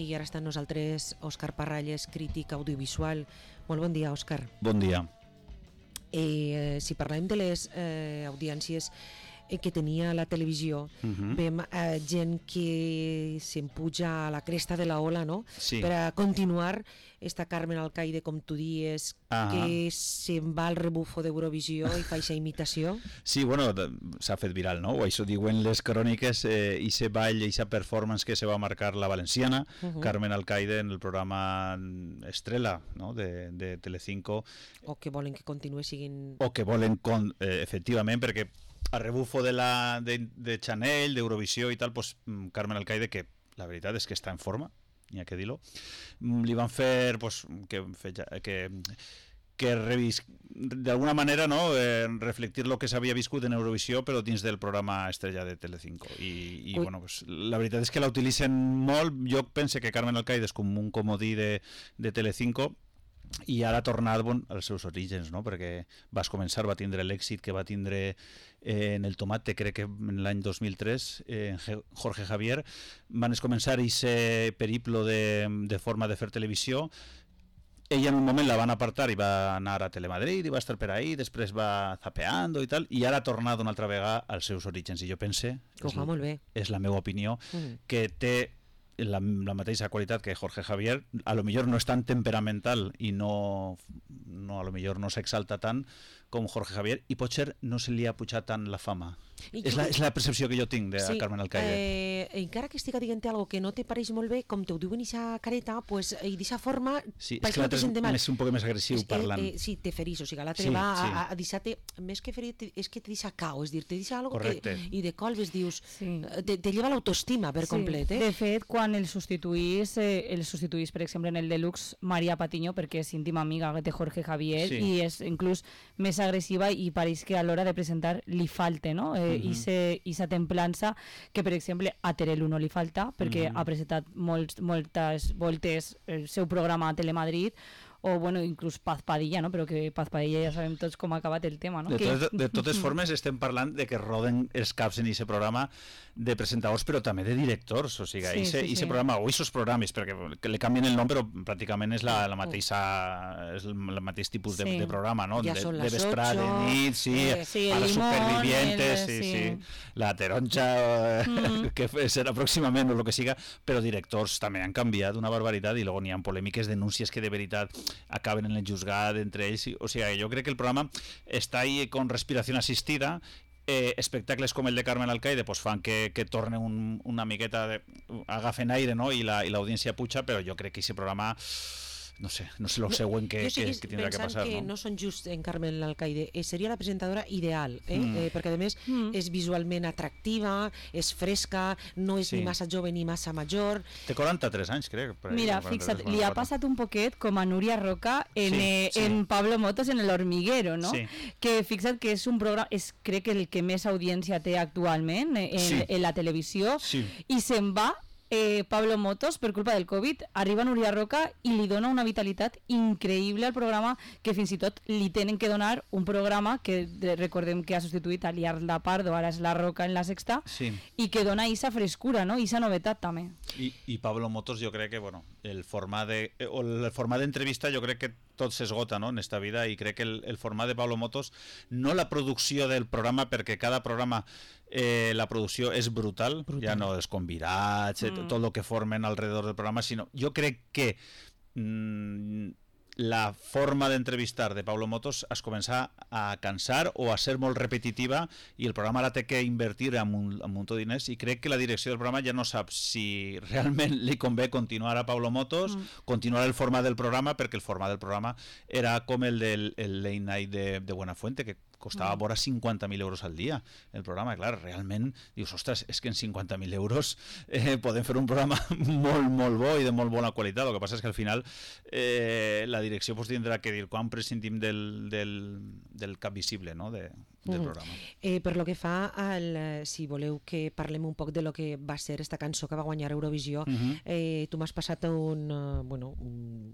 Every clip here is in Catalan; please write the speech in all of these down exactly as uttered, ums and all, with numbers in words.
i ara està amb nosaltres Òscar Parralles, crític audiovisual. Molt bon dia, Òscar. Bon dia. Eh, si parlem de les eh, audiències que tenia la televisió, uh-huh. Vem eh, gent que se'n puja a la cresta de la ola, no? Sí. Per a continuar. Està Carmen Alcaide, com tu dies, uh-huh. que se'n va al rebufo d'Eurovisió i fa aquesta imitació. Sí, bueno, s'ha fet viral, no? Això diuen les cròniques, eh, i se ball, i aquesta performance que se va marcar la valenciana, uh-huh. Carmen Alcaide, en el programa Estrella, no? de, de Telecinco. O que volen que continuï siguin... O que volen, con, eh, efectivament, perquè a rebufo de, la, de, de Chanel, d'Eurovisió i tal, pues, Carmen Alcaide, que la veritat és que està en forma, n'hi ha que dir-lo, li van fer pues, que, que, que revis, d'alguna manera, no, eh, reflectir lo que s'havia viscut en Eurovisió, però dins del programa Estrella de Telecinco. I, i bueno, pues, la veritat és que la utilitzen molt. Jo pense que Carmen Alcaide és com un comodí de, de Telecinco, i ara ha tornat bon, als seus orígens, no? Perquè vas començar, va tindre l'èxit que va tindre eh, en el Tomate, crec que en l'any dos mil tres, eh, en Jorge Javier, van començar aquest periplo de, de forma de fer televisió. Ella en un moment la van apartar i va anar a Telemadrid i va estar per ahí, després va zapeando i tal, i ara ha tornat una altra vegada als seus orígens, i jo pense, que ho fa molt bé, és la meva opinió, mm. que té La, la mateixa qualitat que Jorge Javier, a lo millor no és tan temperamental i no, no a lo millor no s'exalta tant com Jorge Javier, i potser no se li ha pujat tant la fama. És la, és la percepció que jo tinc de sí, Carmen Alcaide. Eh, encara que estiga dient algo que no te pareix molt bé, com te ho diuen aquesta careta, pues, i d'aquesta forma... Sí, és que l'altre és, és un poc més agressiu és, parlant. Eh, eh, sí, te ferís, o sigui, l'altre sí, va sí. a, a deixar-te, més que ferir, és que te deixa cao, és dir, te deixa algo que, i de colves dius, sí. te, te lleva l'autoestima per sí. complet. Eh? De fet, quan el substituís, eh, el substituís, per exemple, en el Deluxe, Maria Patiño, perquè és íntima amiga de Jorge Javier, sí. i és inclús més agressiva, i pareix que a l'hora de presentar li falte, no? Eh, uh-huh. i sa templança que, per exemple, a Terelu no li falta, perquè uh-huh. ha presentat molts, moltes voltes el seu programa a Telemadrid, o bueno, inclús Paz Padilla, no? Però que Paz Padilla ja sabem tots com ha acabat el tema, no? De, que... totes, de totes formes estem parlant de que roden els caps en aquest programa de presentadors, però també de directors, o sigui, sí, ese, sí, ese sí. programa, o aquests programes, perquè que li canvien el nom, però pràcticament és la, la mateixa, és el, el mateix tipus sí. de, de programa, no? Ja de, són de les vesprà, ocho, de nit, sí, eh, sí a les supervivientes, el, sí, sí. sí, la taronja, mm. que serà pròximament, o el que siga, però directors també han canviat una barbaritat, i llavors n'hi ha polèmiques, denúncies que de veritat acaben en el juzgat entre ells, o sigui, jo crec que el programa està ahí con respiració assistida. Eh, espectacles com el de Carmen Alcaide pues fan que, que torne un, una miqueta de, agafen aire, no? I l'audiència la, puja, però jo crec que aquest programa no sé, no sé el següent que, que, que tindrà que passar. Que no? no són just en Carmen Alcaide, eh, seria la presentadora ideal, eh? Mm. Eh, perquè a més mm. és visualment atractiva, és fresca, no és sí. ni massa jove ni massa major. Té quaranta-tres anys, crec. Mira, fixa't, li ha passat un poquet com a Núria Roca en, sí, eh, sí. en Pablo Motos en El Hormiguero, no? Sí. Que fixa't que és un programa, és crec que el que més audiència té actualment en, sí. en la televisió, sí. i se'n va Eh, Pablo Motos, per culpa del Covid, arriba Núria Roca i li dona una vitalitat increïble al programa, que fins i tot li tenen que donar un programa que de, recordem que ha substituït a Liarda Pardo, ara és la Roca en la Sexta, sí. i que dona esa frescura, no? I esa novetat també. I, i Pablo Motos, jo crec que bueno, el format de, o el format d'entrevista jo crec que tot s'esgota, no?, en esta vida, i crec que el, el format de Pablo Motos, no la producció del programa, perquè cada programa eh, la producció és brutal, brutal, ja no els convidats, mm. tot el que formen alrededor del programa, sinó jo crec que mmm, la forma d'entrevistar de Pablo Motos es comença a cansar o a ser molt repetitiva, i el programa la té que invertir en un, en un munt de diners, i crec que la direcció del programa ja no sap si realment li convé continuar a Pablo Motos, mm. continuar el format del programa, perquè el format del programa era com el del el Late Night de, de Buenafuente, que costava mm. vora cinquanta mil euros al dia el programa. Clar, realment dius, ostres, és que en cinquanta mil euros eh, podem fer un programa molt, molt bo i de molt bona qualitat. El que passa és que al final eh, la direcció pues, tindrà que dir quan prescindim del, del, del cap visible, no? de, del mm. programa. Eh, per lo que fa al, si voleu que parlem un poc de lo que va ser esta cançó que va guanyar Eurovisió, mm-hmm. eh, tu m'has passat un, uh, bueno, un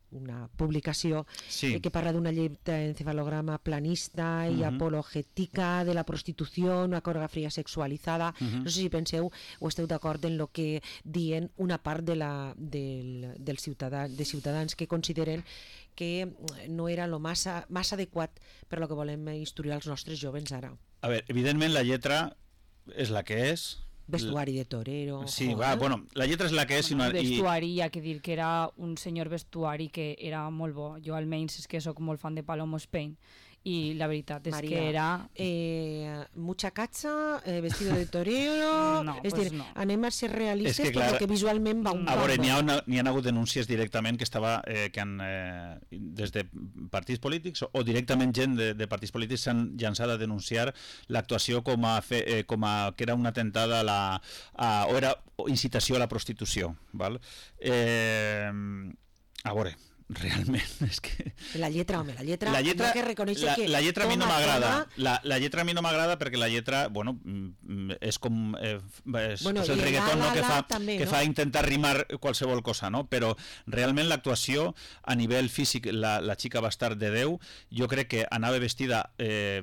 una publicació sí. eh, que parla d'una llei d'encefalograma planista i uh-huh. apologètica de la prostitució, una coreografia sexualitzada. Uh-huh. No sé si penseu o esteu d'acord en el que diuen una part de, la, del, del ciutadà, de ciutadans que consideren que no era lo massa, massa adequat per lo que volem instruir als nostres joves ara. A veure, evidentment la lletra és la que és. Vestuari de torero. Sí, va, bueno, la lletra és la que és. Bueno, i... vestuari, hi ha que dir que era un senyor vestuari que era molt bo. Jo almenys és que sóc molt fan de Palomo Spain i la veritat és Maria, que era... Eh, mucha cacha, eh, vestido de torero... no, és pues dir, no. anem a ser realistes que, clar, perquè visualment va un a veure, n'hi ha, poc. n'hi ha hagut denúncies directament que estava eh, que han, eh, des de partits polítics o directament gent de, de partits polítics s'han llançat a denunciar l'actuació com a, fe, eh, com a que era una atemptada a la, a, o era incitació a la prostitució, val? Eh, a veure, realment és que... La lletra, home, la lletra... La lletra, que reconèixer la, que la lletra a mi no toma, m'agrada. toma... La, la lletra a mi no m'agrada perquè la lletra, bueno, és com... Eh, és, Bueno, és el i reggaeton, la, no, que, la, fa, també, que no? fa intentar rimar qualsevol cosa, no? Però realment l'actuació a nivell físic, la, la xica bastard de Déu, jo crec que anava vestida... Eh,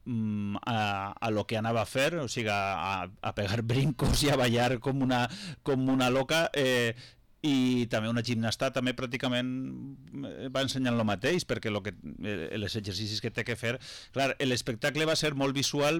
A, a lo que anava a fer, o sigui, a, a pegar brincos i a ballar com una, com una loca, eh, i també una gimnasta també pràcticament va ensenyant el mateix, perquè lo que, eh, els exercicis que té que fer, clar, l'espectacle va ser molt visual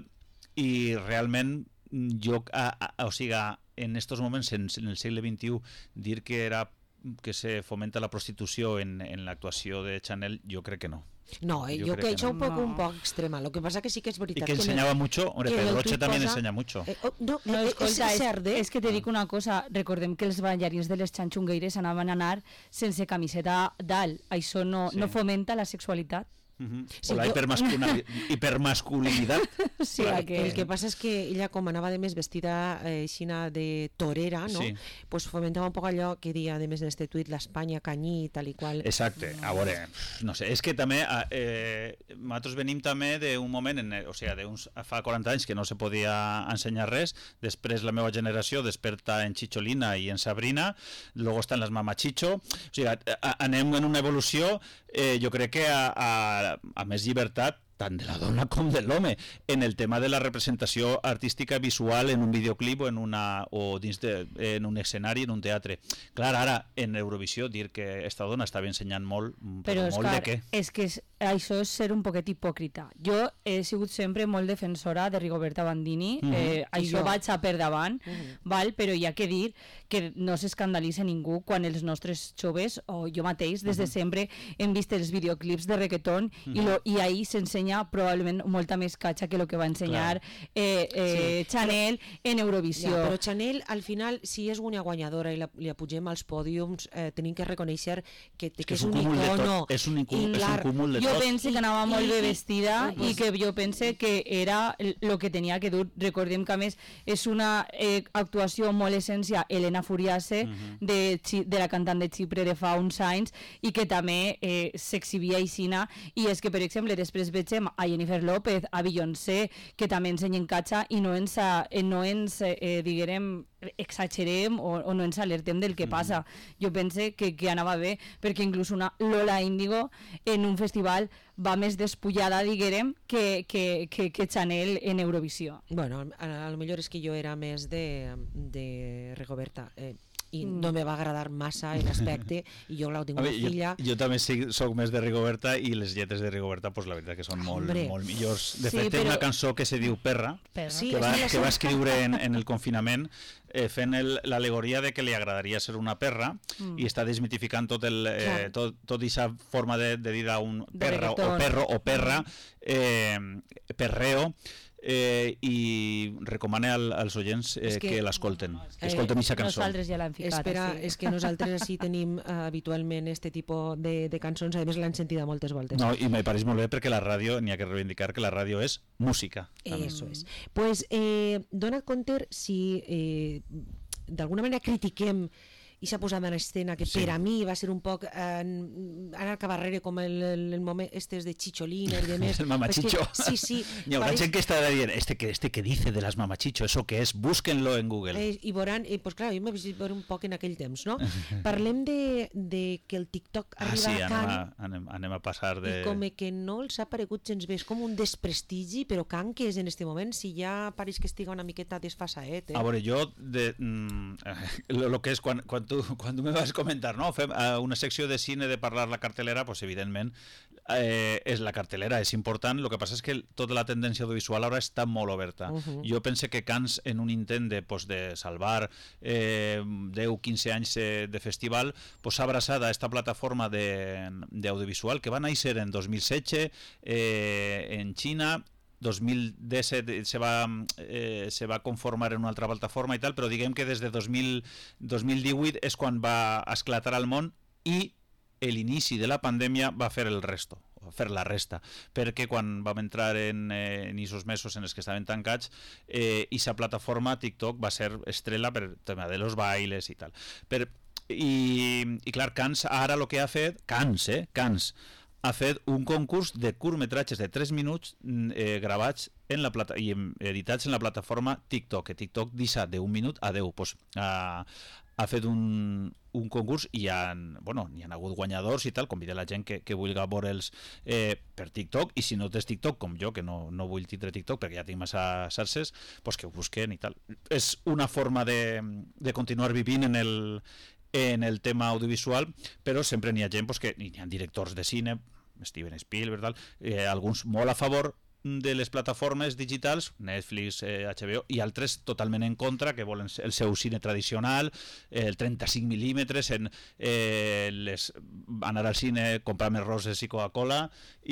i realment jo, a, a, o sigui, en estos moments, en, en el segle vint-i-u, dir que era que se fomenta la prostitució en, en l'actuació de Chanel, jo crec que no. No, eh, yo yo creo que he que hecho no. un poco, No. un poco extrema. Lo que pasa que sí que es verdad Y que enseñaba me, mucho, hombre, que el Pedroche tuit también posa, enseña mucho. Eh, oh, no, No, eh, escolta, és és, cert, eh? és que te dic una cosa, recordem que els ballarins de les xanxungueires anaven a anar sense camiseta dalt, això no, Sí. no fomenta la sexualitat. Uh-huh. Sí, o la jo- hipermasculina- hipermasculinidad. Sí, Clar, que... El que passa és que ella, com anava de més vestida eh, aixina de torera, no? Sí. Pues fomentava un poc allò que dia, de més en este tuit, l'Espanya canyí i tal i qual. Exacte, a veure, no sé, és que també eh, nosaltres venim també d'un moment, en, o sigui, d'uns, fa quaranta anys que no se podia ensenyar res, després la meva generació desperta en Chicholina i en Sabrina, luego estan les Mamachicho, o sigui, a, a, anem en una evolució, eh, jo crec que a, a, a més llibertat, tant de la dona com de l'home, en el tema de la representació artística visual en un videoclip o en, una, o dins de, en un escenari, en un teatre. Clar, ara, en Eurovisió, dir que esta dona estava ensenyant molt, però, Però, molt Òscar, de què? és que és, això és ser un poquet hipòcrita. Jo he sigut sempre molt defensora de Rigoberta Bandini, Mhm. eh, això jo. vaig a per davant, Mhm. val? Però hi ha que dir que no s'escandalitza ningú quan els nostres joves, o jo mateix, des de sempre, hem vist els videoclips de reggaeton i, lo, i ahir s'ensenya probablement molta més catxa que el que va ensenyar eh, eh, Sí. Chanel en Eurovisió. Ja, però Chanel, al final, si és una guanyadora i la, li apugem als pòdiums, eh, tenim que reconèixer que, que, que és és un un cúmul de tot, icono. és un icu- I és un clar, cúmul de jo tot. pense que anava I- molt bé i- vestida i- i que jo pense que era el que tenia que dur. Recordem que a més és una eh, actuació molt essència Elena Furiase, uh -huh. de, Chi- de la cantant de Xipre de fa uns anys, i que també eh, s'exhibia aixina, i és que per exemple després veiem a Jennifer López, a Beyoncé, que també ensenyen catxa i no ens, eh, no ens eh, diguem exagerem o, o no ens alertem del que passa. Jo pense que, que anava bé, perquè inclús una Lola Índigo en un festival va més despullada, diguem, que, que, que, que Chanel en Eurovisió. Bueno, a, a lo millor és que jo era més de, de Rigoberta. Eh, i Mm. no me va agradar massa en aspecte i jo, clar, tinc A una veure, jo, filla. jo també sí, soc més de Rigoberta i les lletres de Rigoberta, pues, la veritat que són molt, Hombre. molt millors. De Sí, fet, té però- una cançó que se diu Perra, Però... Sí, que és va, que la que va seva- escriure en, en el confinament eh, fent el- l'alegoria de que li agradaria ser una perra Mm. i està desmitificant tot el, eh, Clar. tot, tot aquesta forma de, de dir a un De perra o reggaeton. perro o perra, eh, perreo, eh, i recomana al, als oients eh, És que- que, que l'escolten, que Eh, escolten aquesta cançó. Nosaltres ja l'hem ficat. Espera, sí. és que nosaltres així tenim uh, habitualment este tipus de, de cançons, a més l'han sentida moltes voltes. No, i me pareix molt bé perquè la ràdio, n'hi ha que reivindicar que la ràdio és música. també. Eso és. Pues, eh, dona't compte si eh, d'alguna manera critiquem i s'ha posat en escena que sí. per a mi va ser un poc eh, anar cap darrere com el, el, el moment este de Chicholina i de més. El mamachicho. Sí, sí. Hi haurà gent que estarà dient, este que, este que dice de las mamachicho, eso que es, búsquenlo en Google. Eh, I veuran, eh, pues clar, jo m'he vist un poc en aquell temps, no? Parlem de, de que el TikTok arriba ah, sí, a Can anem a, anem, anem a passar de... i com que no els ha paregut gens bé, és com un desprestigi, però Can que és en este moment, si ja pareix que estiga una miqueta desfasaet. Eh? A veure, jo, de, mm, lo, lo que és, quan, quan, tu, quan tu me vas comentar, no? Fem uh, una secció de cine de parlar la cartelera, pues evidentment eh, és la cartelera, és important, el que passa és que tota la tendència audiovisual ara està molt oberta. Uh -huh. Jo pense que Cannes, en un intent de, pues, de salvar eh, deu quinze anys eh, de festival, pues, s'ha abraçat a esta plataforma d'audiovisual que va néixer en dos mil setze eh, en Xina. dos mil disset se va, eh, se va conformar en una altra plataforma i tal, però diguem que des de dos mil, dos mil divuit és quan va esclatar al món i l'inici de la pandèmia va fer el resto, fer la resta, perquè quan vam entrar en, eh, en aquests mesos en els que estaven tancats, eh, i sa plataforma TikTok va ser estrella per el tema de los bailes i tal. Per, i, i clar, Cannes ara el que ha fet, Cannes, eh, Cannes, ha fet un concurs de curtmetratges de tres minuts eh, gravats en la plata i editats en la plataforma TikTok, que TikTok deixa d'un minut a deu. Pues, ha, ha fet un, un concurs i hi ha, bueno, hi ha hagut guanyadors i tal. Convida la gent que, que vulgui veure'ls eh, per TikTok, i si no tens TikTok, com jo, que no, no vull tindre TikTok perquè ja tinc massa xarxes, pues que ho busquen i tal. És una forma de, de continuar vivint en el, en el tema audiovisual, però sempre n'hi ha gent pues, que hi ha directors de cine, Steven Spielberg, tal, eh, alguns molt a favor de les plataformes digitals, Netflix, eh, H B O, i altres totalment en contra, que volen el seu cine tradicional, eh, el trenta-cinc mil·límetres, en, eh, les, anar al cine, comprar més roses i Coca-Cola,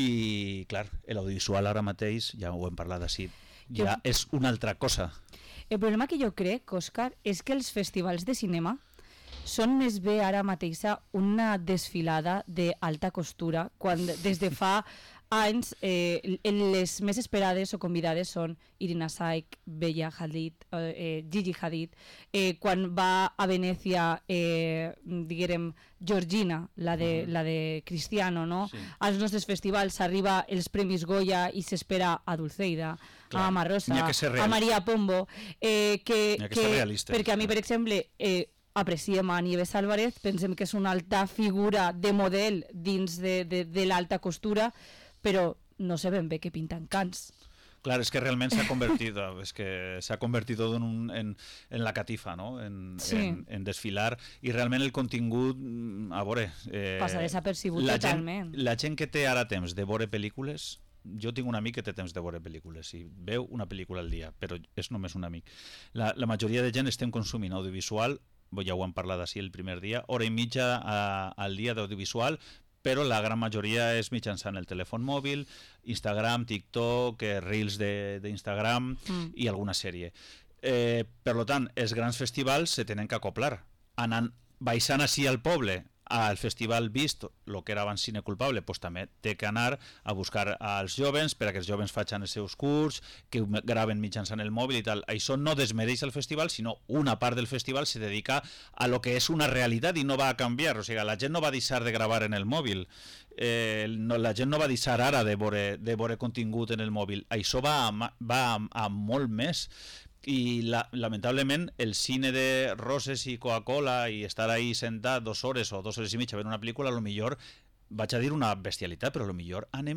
i clar, l'audiovisual ara mateix, ja ho hem parlat així, ja és una altra cosa. El problema que jo crec, Òscar, és que els festivals de cinema són més bé ara mateixa una desfilada d'alta costura, quan des de fa anys eh, les més esperades o convidades són Irina Shayk, Bella Hadid, eh, Gigi Hadid, eh, quan va a Venècia, eh, diguem, Georgina, la de, uh -huh. la de Cristiano, no? Sí. Als nostres festivals arriba els Premis Goya i s'espera a Dulceida, clar, a Mama Rosa, a Maria Pombo, eh, que, que, que perquè a mi, per exemple, eh, apreciem a Nieves Álvarez, pensem que és una alta figura de model dins de, de, de l'alta costura, però no sé ben bé què pinten Cannes. Clar, és que realment s'ha convertit, és que s'ha convertit en, un, en, en la catifa, no? En, sí. en, en desfilar, i realment el contingut, a veure... Eh, passa desapercibut la totalment. Gent, la gent que té ara temps de veure pel·lícules, jo tinc un amic que té temps de veure pel·lícules i veu una pel·lícula al dia, però és només un amic. La, la majoria de gent estem consumint audiovisual, ja ho hem parlat així el primer dia, hora i mitja a, al dia d'audiovisual, però la gran majoria és mitjançant el telèfon mòbil, Instagram, TikTok, eh, Reels d'Instagram mm. i alguna sèrie. Eh, per tant, els grans festivals se tenen que acoplar. Anant, baixant així al poble, al festival vist, el que era abans Cine Culpable, pues, també té que anar a buscar als jovens per a que els jovens facin els seus curts, que graven mitjançant el mòbil i tal. Això no desmereix el festival, sinó una part del festival se dedica a lo que és una realitat i no va a canviar. O sigui, la gent no va deixar de gravar en el mòbil, eh, no, la gent no va deixar ara de veure, de veure contingut en el mòbil. Això va a, va a, a molt més. I la, lamentablement el cine de roses i Coca-Cola i estar ahí sentat dues hores o dues hores i mitja a veure una pel·lícula, a lo millor, vaig a dir una bestialitat, però a lo millor anem,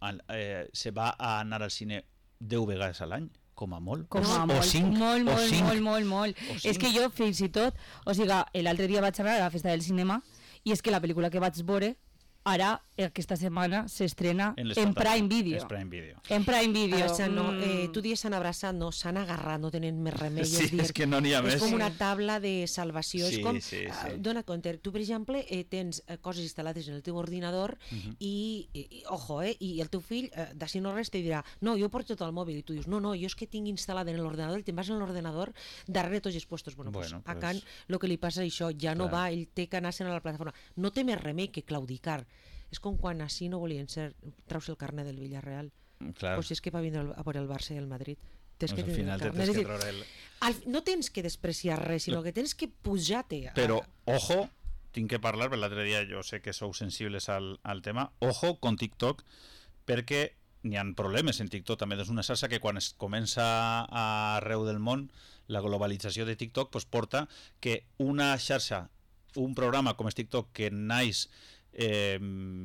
eh, se va a anar al cine deu vegades a l'any, com a molt, com o, a o molt, cinc, molt, o molt, cinc, molt, molt, molt. És que jo fins i tot, o sigui, l'altre dia vaig anar a la festa del cinema i és que la pel·lícula que vaig veure ara, aquesta setmana, s'estrena en, en Prime Video. Prime Video. En Prime Video. O sea, no, eh, tu dies s'han abraçat, no, s'han agarrat, no tenen més remei. Sí, és, és que no n'hi ha és més. És com una taula de salvació. Sí, és com, sí, sí. Uh, dona compte, tu, per exemple, eh, tens eh, coses instal·lades en el teu ordinador uh -huh. i, i, ojo, eh, i el teu fill, eh, d'ací no res, te dirà, no, jo porto tot el mòbil, i tu dius, no, no, jo és que tinc instal·lat en l'ordenador, i te'n vas en l'ordenador darrere tots els puestos. Bueno, bueno pues, pues, a Can, el que li passa això, ja no clar. Va, ell té que anar-se'n a la plataforma. No té més remei que claudicar. És com quan així no volien ser, traus el carnet del Villarreal. Clar. O si és que va vindre a veure el Barça i el Madrid. tens doncs que al final te tens que treure el... Al, no tens que despreciar res, sinó que tens que pujar-te. A... Però, ojo, tinc que parlar, per l'altre dia jo sé que sou sensibles al, al tema, ojo con TikTok, perquè n'hi ha problemes en TikTok també. És una xarxa que quan es comença arreu del món, la globalització de TikTok pues, porta que una xarxa, un programa com és TikTok que naix, eh,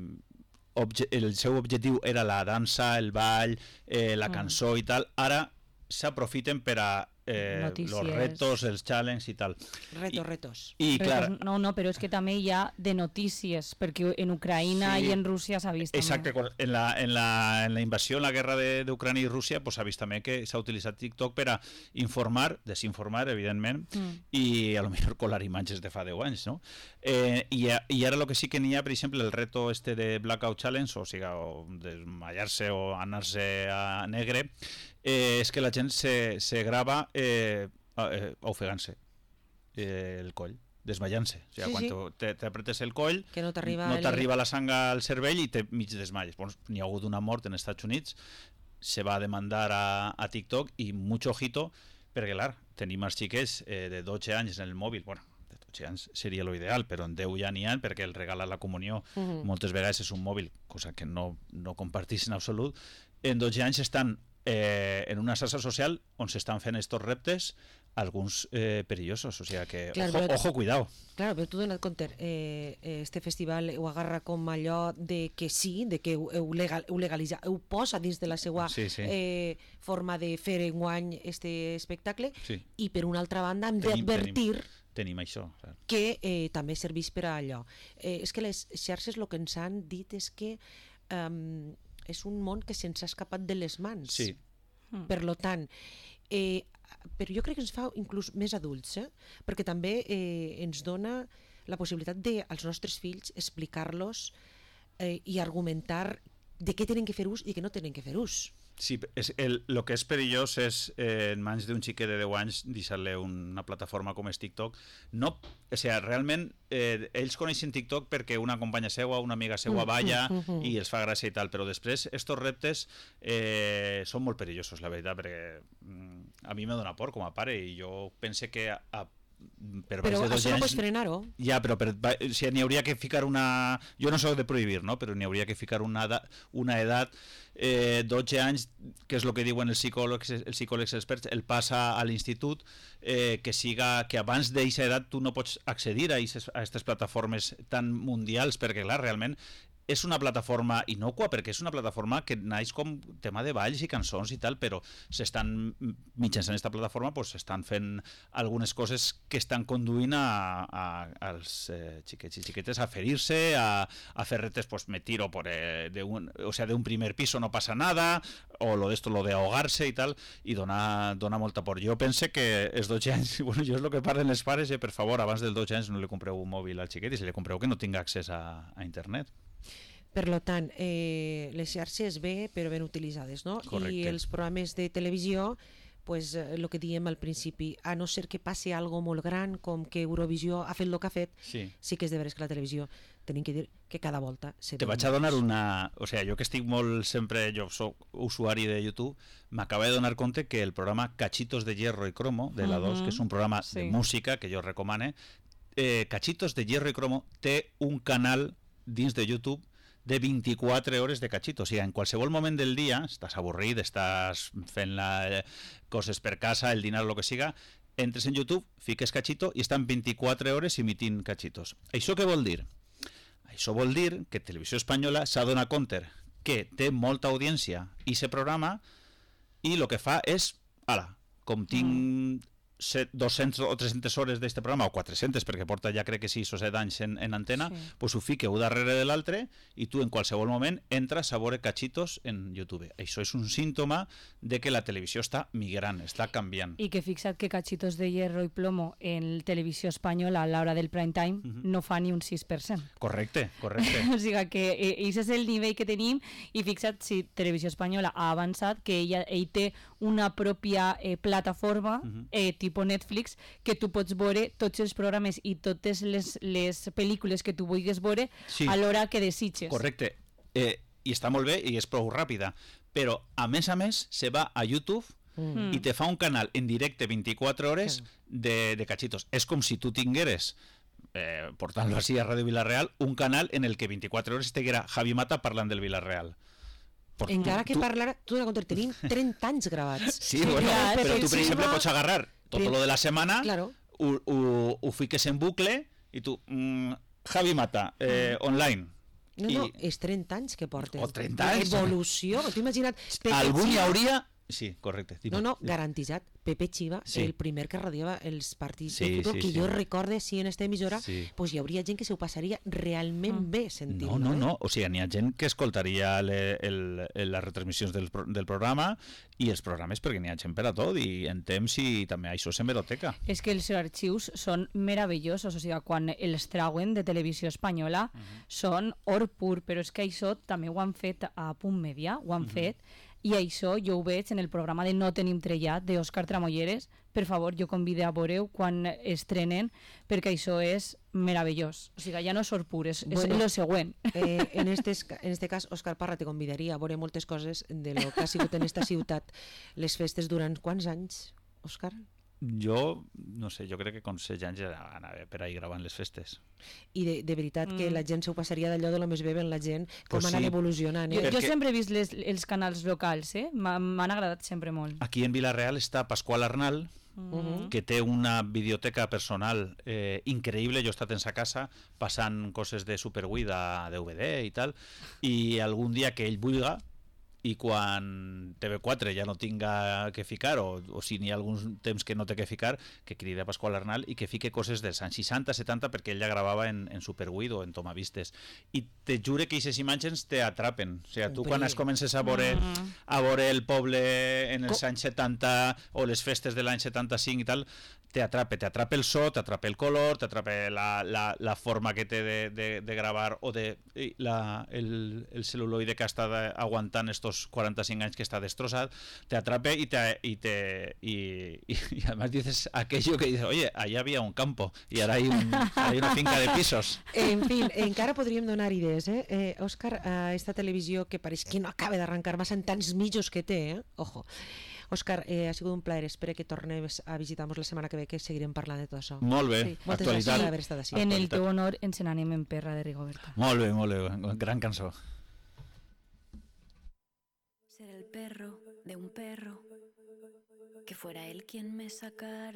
obje, el seu objectiu era la dansa, el ball, eh, la cançó i tal, ara s'aprofiten per a eh, los retos, els challenges i tal. Retos, I, retos. I, clar, retos. No, no, però és que també hi ha de notícies, perquè en Ucraïna sí, i en Rússia s'ha vist exacte, també. En la, en, la, en la invasió, en la guerra d'Ucrània i Rússia, pues, s'ha vist també que s'ha utilitzat TikTok per a informar, desinformar, evidentment, mm. i a lo millor colar imatges de fa deu anys, no? Eh, i, I ara el que sí que n'hi ha, per exemple, el reto este de Blackout Challenge, o sigui, o desmayar-se o anar-se a negre, eh, és que la gent se, se grava eh, eh, ofegant-se eh, el coll, desmayant-se. O sigui, sí, quan sí. t'apretes el coll, que no t'arriba no t'arriba el... la sang al cervell i te mig desmayes. Bueno, n'hi ha hagut una mort en Estats Units, se va demandar a, a TikTok i mucho ojito, perquè clar, tenim els xiquets eh, de dotze anys en el mòbil, bueno, de dotze anys seria lo ideal, però en deu ja n'hi ha, perquè el regal a la comunió uh -huh. moltes vegades és un mòbil, cosa que no, no compartís en absolut. En dotze anys estan eh, en una xarxa social on s'estan fent estos reptes, alguns eh, perillosos, o sigui que claro, ojo, però, ojo, cuidado. Claro, però tu dona't compte, eh, este festival ho agarra com allò de que sí, de que heu, legal, heu legalitzat, heu posa dins de la seva sí, sí. Eh, forma de fer enguany este espectacle, sí. i per una altra banda hem d'advertir tenim això, clar. que eh, també serveix per a allò. Eh, és que les xarxes el que ens han dit és que um, és un món que se'ns ha escapat de les mans. Sí. Per lo tant, eh, però jo crec que ens fa inclús més adults, eh? Perquè també eh, ens dona la possibilitat de als nostres fills explicar-los eh, i argumentar de què tenen que fer ús i què no tenen que fer ús. Sí, és el, el que és perillós és eh, en mans d'un xiquet de deu anys deixar-li una plataforma com és TikTok. No, o sigui, realment eh, ells coneixen TikTok perquè una companya seua, una amiga seua balla uh, uh, uh, uh. i els fa gràcia i tal, però després estos reptes eh, són molt perillosos, la veritat, perquè mm, a mi me dona por com a pare i jo pense que a, a per però de això no pots frenar-ho. Ja, però per, o sigui, n'hi hauria que ficar una... Jo no soc de prohibir, no? Però n'hi hauria que ficar una edat, una edat eh, dotze anys, que és el que diuen els psicòlegs, els psicòlegs experts, el passa a l'institut, eh, que siga que abans d'aquesta edat tu no pots accedir a aquestes plataformes tan mundials, perquè clar, realment és una plataforma innocua, perquè és una plataforma que naix com tema de balls i cançons i tal, però s'estan mitjançant aquesta plataforma pues, s'estan fent algunes coses que estan conduint a, a, als eh, xiquets i xiquetes a ferir-se, a, a fer retes, pues me tiro por eh, de un, o sea, de un primer piso no pasa nada, o lo de esto, lo de ahogarse i tal, i dona, dona molta por. Jo pense que els dotze anys, bueno, jo és el que parlen els pares, eh, per favor, abans dels dotze anys no li compreu un mòbil al xiquet i si li compreu que no tinga accés a, a internet. Per tant, eh, les xarxes bé, però ben utilitzades, no? Correcte. I els programes de televisió, pues, el que diem al principi, a no ser que passi algo molt gran, com que Eurovisió ha fet el que ha fet, sí, sí que és de veres que la televisió tenim que dir que cada volta... Te vaig a donar una... O sigui, jo que estic molt sempre... Jo soc usuari de YouTube, m'acaba de donar compte que el programa Cachitos de Hierro y Cromo, de la dos, uh-huh, que és un programa sí. de música que jo recomane, eh, Cachitos de Hierro y Cromo té un canal dins de YouTube de vint-i-quatre hores de cachito, o sigui, en qualsevol moment del dia, estàs avorrit, estàs fent la, coses per casa, el dinar, el que siga, entres en YouTube, fiques cachito i estan vint-i-quatre hores emitint cachitos. Això què vol dir? Això vol dir que Televisió Espanyola s'ha donat compte que té molta audiència i se programa i el que fa és, ala, com tinc mm. dues-centes o tres-centes hores d'aquest programa, o quatre-centes, perquè porta ja crec que sis o set anys en, en antena, sí. pues ho fique un darrere de l'altre i tu en qualsevol moment entres a veure cachitos en YouTube. Això és un símptoma de que la televisió està migrant, està canviant. I que fixa't que Cachitos de Hierro i Plomo en Televisió Espanyola a l'hora del prime time uh-huh. no fa ni un sis per cent. Correcte, correcte. O sigui que aquest és el nivell que tenim i fixa't si Televisió Espanyola ha avançat que ella, ell té una pròpia eh, plataforma uh-huh. eh, tipus Netflix, que tu pots veure tots els programes i totes les, les pel·lícules que tu vulguis veure sí. a l'hora que desitges. Correcte. Eh, I està molt bé i és prou ràpida. Però, a més a més, se va a YouTube mm. i te fa un canal en directe vint-i-quatre hores sí. de, de cachitos. És com si tu tingueres, eh, portant-lo així a Ràdio Vila-real, un canal en el que vint-i-quatre hores estiguera Javi Mata parlant del Vila-real. Por encara tu, que parlar, tu de compte, tenim trenta anys gravats. Sí, bueno, ja, però tu, per exemple, pots agarrar tot lo de la setmana, claro. ho, ho, ho fiques en bucle i tu, mm, Javi Mata, eh, online. No, no, I... és trenta anys que porten. O trenta anys. Evolució, t'ho imagina't. Algú hi hauria... Sí, correcte. No, no, garantitzat. Pepe Chiva, sí. el primer que radiava els partits sí, de futbol, sí, que sí. jo recorde, sí, en esta emissora, sí. pues hi hauria gent que se ho passaria realment mm. bé sentint-lo. No, no, eh? no. O sigui, n'hi ha gent que escoltaria le, el, el, les retransmissions del, del programa i els programes perquè n'hi ha gent per a tot i en temps i també això és en hemeroteca. És que els arxius són meravellosos, o sigui, quan els trauen de Televisió Espanyola uh -huh. són or pur, però és que això també ho han fet a Punt Media, ho han uh -huh. fet, i això jo ho veig en el programa de No tenim trellat d'Òscar Tramolleres. Per favor, jo convido a veure quan estrenen perquè això és meravellós. O sigui, ja no és or pur, és, bueno, és el següent. Eh, en, estes, en este cas, Òscar Parra te convidaria a veure moltes coses de lo que ha sigut en esta ciutat les festes durant quants anys, Òscar? Jo, no sé, jo crec que con setze anys ja anava per ahir gravant les festes. I de, de veritat mm. que la gent s'ho passaria d'allò de lo més bé ben la gent, com pues anava sí. evolucionant. Eh? Jo, jo sempre he vist les, els canals locals, eh? m'han agradat sempre molt. Aquí en Vila-real està Pasqual Arnal, mm. que té una biblioteca personal eh, increïble. Jo he estat en sa casa passant coses de Superwii a D V D i tal, i algun dia que ell vulga, i quan T V quatre ja no tinga que ficar, o, o si n'hi ha algun temps que no té que ficar, que crida a Pasqual Arnal i que fique coses dels anys seixanta, setanta, perquè ell ja gravava en, en Superwii o en Tomavistes. I te jure que aquestes imatges te atrapen. O sigui, tu quan es comences a veure, mm. a veure el poble en els anys setanta o les festes de l'any setanta-cinc i tal, te atrape, te atrape el so, te atrape el color, te atrape la, la, la forma que té de, de, de gravar o de la, el, el celuloide que està aguantant estos quaranta-cinc anys que està destrossat, te atrape y te y te y, y, y además dices aquello que dices, oye, allá había un campo y ahora hay, un, hay una finca de pisos. En fin, encara podríem donar idees, eh? eh Òscar, a esta televisió que pareix que no acaba d'arrencar massa en tants mitjos que té, eh? Ojo. Òscar, eh, ha sigut un plaer, espero que tornem a visitar-nos la setmana que ve, que seguirem parlant de tot això. Molt bé, sí. Actualitat. Haver estat així. En el teu honor ens n'anem en perra de Rigoberta. Molt bé, molt bé, gran cançó. Ser el perro de un perro, que fuera él quien me sacara